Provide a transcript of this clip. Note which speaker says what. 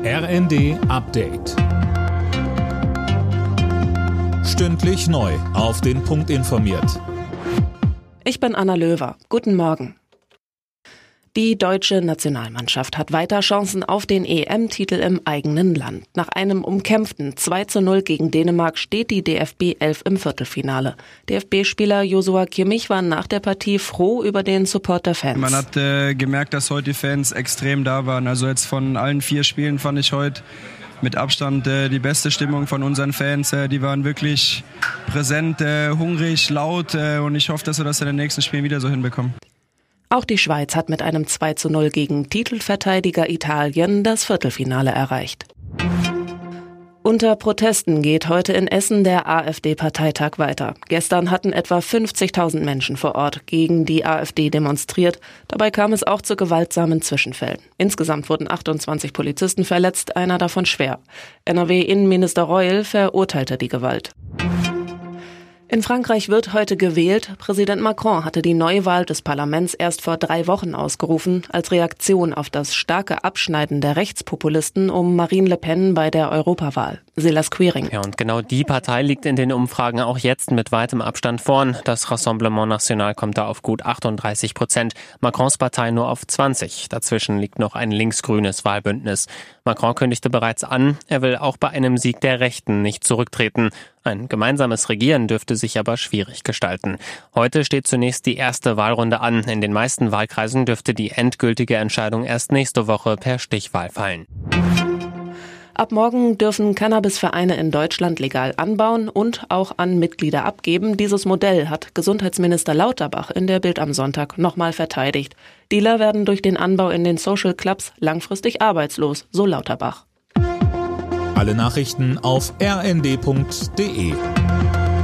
Speaker 1: RND Update. Stündlich neu auf den Punkt informiert.
Speaker 2: Ich bin Anna Löwer. Guten Morgen. Die deutsche Nationalmannschaft hat weiter Chancen auf den EM-Titel im eigenen Land. Nach einem umkämpften 2:0 gegen Dänemark steht die DFB 11 im Viertelfinale. DFB-Spieler Joshua Kimmich war nach der Partie froh über den Support der Fans.
Speaker 3: Man hat gemerkt, dass heute die Fans extrem da waren. Also jetzt von allen 4 Spielen fand ich heute mit Abstand die beste Stimmung von unseren Fans. Die waren wirklich präsent, hungrig, laut und ich hoffe, dass wir das in den nächsten Spielen wieder so hinbekommen.
Speaker 2: Auch die Schweiz hat mit einem 2:0 gegen Titelverteidiger Italien das Viertelfinale erreicht. Unter Protesten geht heute in Essen der AfD-Parteitag weiter. Gestern hatten etwa 50.000 Menschen vor Ort gegen die AfD demonstriert. Dabei kam es auch zu gewaltsamen Zwischenfällen. Insgesamt wurden 28 Polizisten verletzt, einer davon schwer. NRW-Innenminister Reul verurteilte die Gewalt. In Frankreich wird heute gewählt. Präsident Macron hatte die Neuwahl des Parlaments erst vor 3 Wochen ausgerufen, als Reaktion auf das starke Abschneiden der Rechtspopulisten um Marine Le Pen bei der Europawahl. Silas Quiring.
Speaker 4: Ja, und genau die Partei liegt in den Umfragen auch jetzt mit weitem Abstand vorn. Das Rassemblement National kommt da auf gut 38%, Macrons Partei nur auf 20%. Dazwischen liegt noch ein linksgrünes Wahlbündnis. Macron kündigte bereits an, er will auch bei einem Sieg der Rechten nicht zurücktreten. Ein gemeinsames Regieren dürfte sich aber schwierig gestalten. Heute steht zunächst die erste Wahlrunde an. In den meisten Wahlkreisen dürfte die endgültige Entscheidung erst nächste Woche per Stichwahl fallen.
Speaker 2: Ab morgen dürfen Cannabisvereine in Deutschland legal anbauen und auch an Mitglieder abgeben. Dieses Modell hat Gesundheitsminister Lauterbach in der Bild am Sonntag nochmal verteidigt. Dealer werden durch den Anbau in den Social Clubs langfristig arbeitslos, so Lauterbach.
Speaker 1: Alle Nachrichten auf rnd.de.